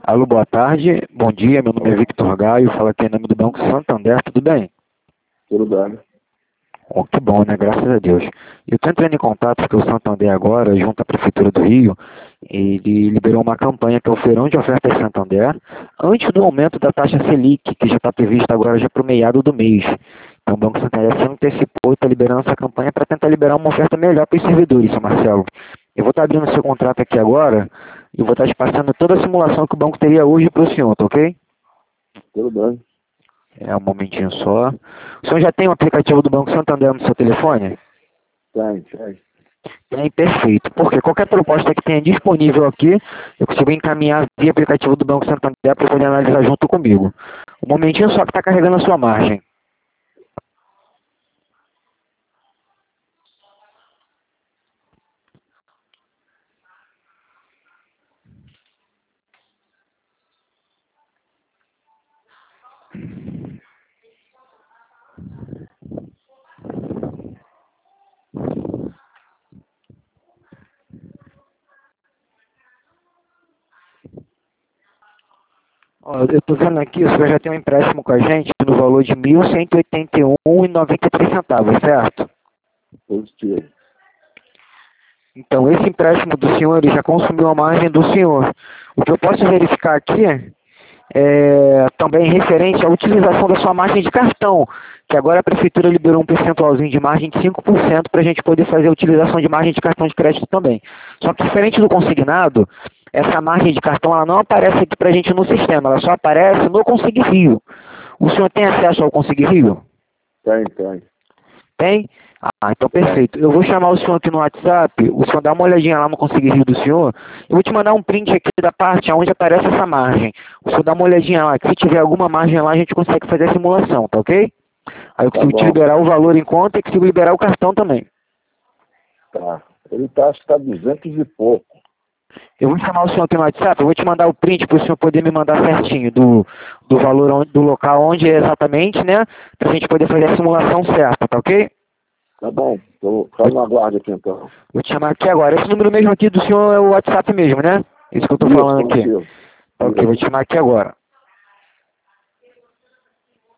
Alô, boa tarde, bom dia, meu nome é Victor Gaio, falo aqui em nome do Banco Santander, tudo bem? Tudo bem. Oh, que bom, né? Graças a Deus. Eu estou entrando em contato porque o Santander agora, junto à Prefeitura do Rio, ele liberou uma campanha que é o Feirão de Ofertas Santander, antes do aumento da taxa Selic, que já está prevista agora já para o meado do mês. Então o Banco Santander se antecipou e está liberando essa campanha para tentar liberar uma oferta melhor para os servidores, seu Marcelo. Eu vou estar abrindo seu contrato aqui agora e vou estar te passando toda a simulação que o banco teria hoje para o senhor, tá ok? Tudo bem. É um momentinho só. O senhor já tem o aplicativo do Banco Santander no seu telefone? Tem. Tem, perfeito. Porque qualquer proposta que tenha disponível aqui, eu consigo encaminhar via aplicativo do Banco Santander para poder analisar junto comigo. Um momentinho só que está carregando a sua margem. Ó, eu estou vendo aqui, o senhor já tem um empréstimo com a gente no valor de R$ 1.181,93, certo? Positivo. Então, esse empréstimo do senhor, ele já consumiu a margem do senhor. O que eu posso verificar aqui também referente à utilização da sua margem de cartão, que agora a Prefeitura liberou um percentualzinho de margem de 5% para a gente poder fazer a utilização de margem de cartão de crédito também. Só que diferente do consignado, essa margem de cartão ela não aparece aqui para a gente no sistema, ela só aparece no Consigne Rio. O senhor tem acesso ao Consigne Rio? Tem. Tem? Ah, então perfeito. Eu vou chamar o senhor aqui no WhatsApp, o senhor dá uma olhadinha lá no Consigne Rio do senhor. Eu vou te mandar um print aqui da parte onde aparece essa margem. O senhor dá uma olhadinha lá, que se tiver alguma margem lá, a gente consegue fazer a simulação, tá ok? Aí eu Tá consigo te bom. liberar o valor em conta e consigo liberar o cartão também. Tá. Ele acho que tá 200 e pouco. Eu vou chamar o senhor aqui no WhatsApp, eu vou te mandar o print para o senhor poder me mandar certinho do valor, do local onde é exatamente, né? Pra gente poder fazer a simulação certa, tá ok? Tá bom. Faz uma guarda aqui então. Vou te chamar aqui agora. Esse número mesmo aqui do senhor é o WhatsApp mesmo, né? Isso que eu tô Isso, falando aqui. positivo. Ok, vou te chamar aqui agora.